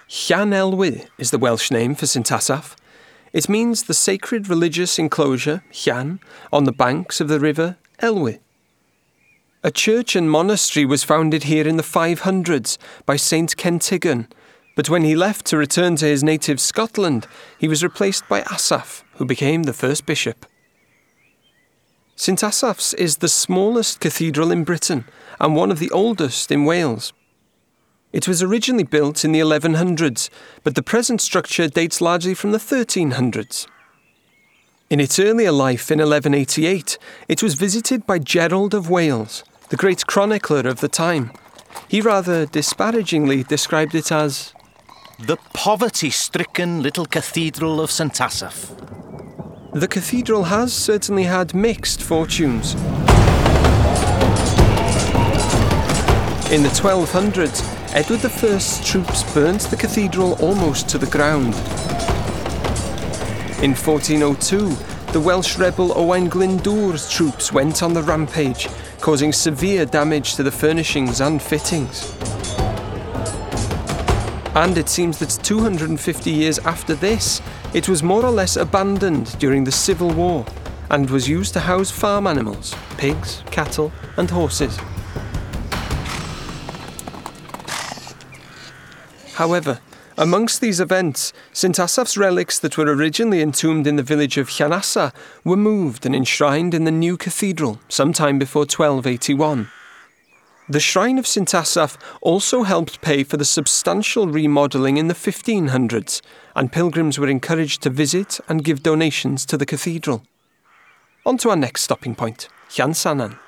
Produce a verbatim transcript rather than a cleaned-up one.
Llan Elwy is the Welsh name for St Asaph. It means the sacred religious enclosure, Llan, on the banks of the river Elwy. A church and monastery was founded here in the five hundreds by Saint Kentigern, but when he left to return to his native Scotland, he was replaced by Asaph, who became the first bishop. St Asaph's is the smallest cathedral in Britain and one of the oldest in Wales. It was originally built in the eleven hundreds, but the present structure dates largely from the thirteen hundreds. In its earlier life in eleven eighty-eight, it was visited by Gerald of Wales, the great chronicler of the time. He rather disparagingly described it as the poverty-stricken little cathedral of St Asaph. The cathedral has certainly had mixed fortunes. In the twelve hundreds, Edward the First's troops burnt the cathedral almost to the ground. In fourteen oh two, the Welsh rebel Owain Glyndwr's troops went on the rampage, causing severe damage to the furnishings and fittings. And it seems that two hundred fifty years after this, it was more or less abandoned during the Civil War and was used to house farm animals, pigs, cattle and horses. However, amongst these events, St Asaph's relics that were originally entombed in the village of Llanasa were moved and enshrined in the new cathedral sometime before twelve eighty-one. The shrine of St Asaph also helped pay for the substantial remodelling in the fifteen hundreds, and pilgrims were encouraged to visit and give donations to the cathedral. On to our next stopping point, Llansannan.